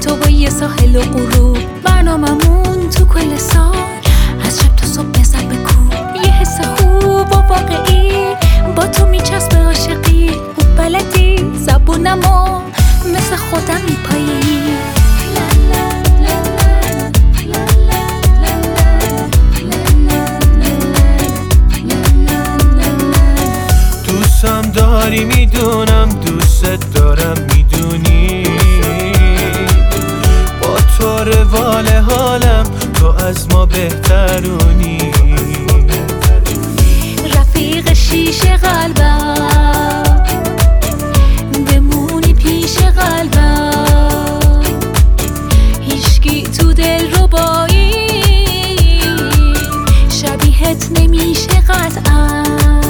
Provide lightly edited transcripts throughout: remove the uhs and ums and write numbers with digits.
تو با یه ساحل و غروب، برناممون تو کل سال از شب تا صبح بزن به کوب. یه حس خوب و واقعی با تو میچسبه عاشقی، خوب بلدی زبونمو مثل خودم میپایی. دوستم داری میدونم، دوست دارم میدونی، با تو روال حالم، تو از ما بهترونی. رفیق شیشه قلبم بمونی پیش قلبم، هیچکی تو دل رو بایی شبیهت نمیشه قطعا.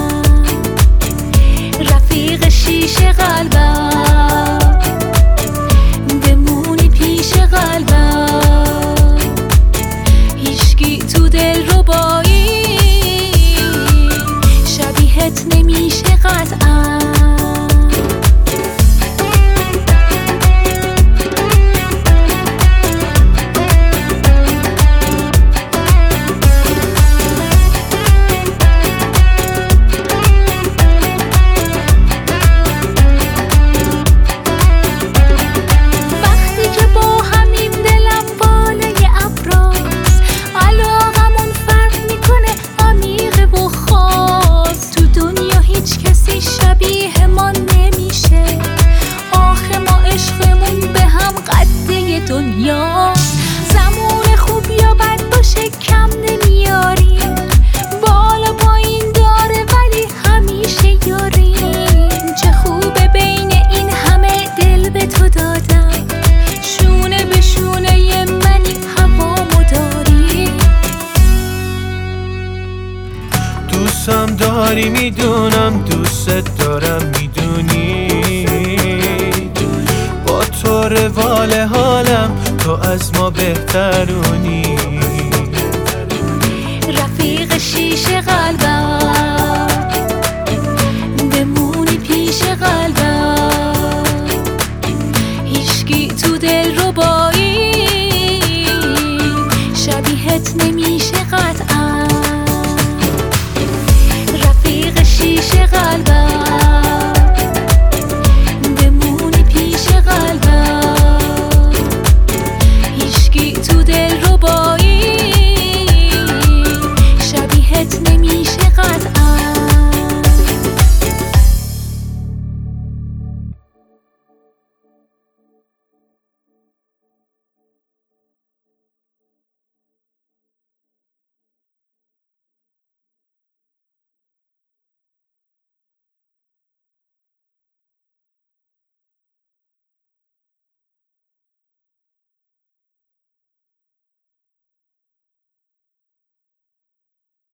رفیق شیشه قلبم بمونی پیش قلبم، هیچکی تو دل رو بایی شبیهت نمیشه قطعا. زمون خوب یا بد باشه کم نمیاریم، بالا پایین داره ولی همیشه یاریم. چه خوبه بین این همه دل به تو دادم، شونه به شونه منی هوامو داری. دوستم داری میدونم، دوست دارم میدونی، با تو روال حالم، تو از ما بهترونی. رفیق شیشه قلبم